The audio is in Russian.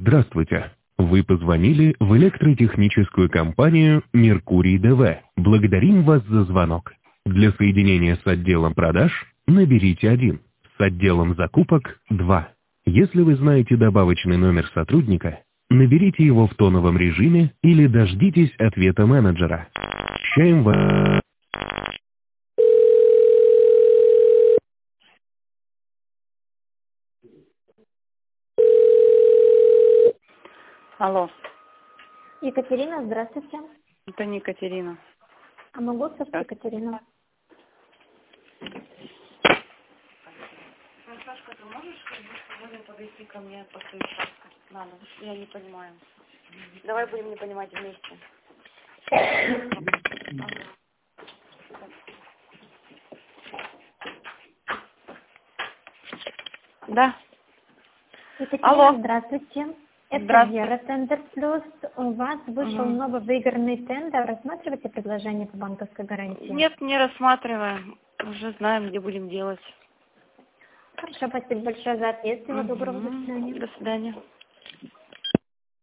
Здравствуйте. Вы позвонили в электротехническую компанию «Меркурий ДВ». Благодарим вас за звонок. Для соединения с отделом продаж наберите 1, с отделом закупок 2. Если вы знаете добавочный номер сотрудника, наберите его в тоновом режиме или дождитесь ответа менеджера. Считаем вас. Алло, Екатерина, здравствуйте. это не Екатерина. А могу с Екатерина? Сашка, ты можешь сегодня подойти ко мне после участка? Надо, я не понимаю. Давай будем не понимать вместе. Да. Екатерина, Алло. здравствуйте. Это Здравствуйте. Вера Тендер Плюс. У вас вышел новый выигранный тендер. Рассматриваете предложение по банковской гарантии? Нет, не рассматриваем. Уже знаем, где будем делать. Хорошо, спасибо большое за ответ. Всего доброго, до свидания. До свидания.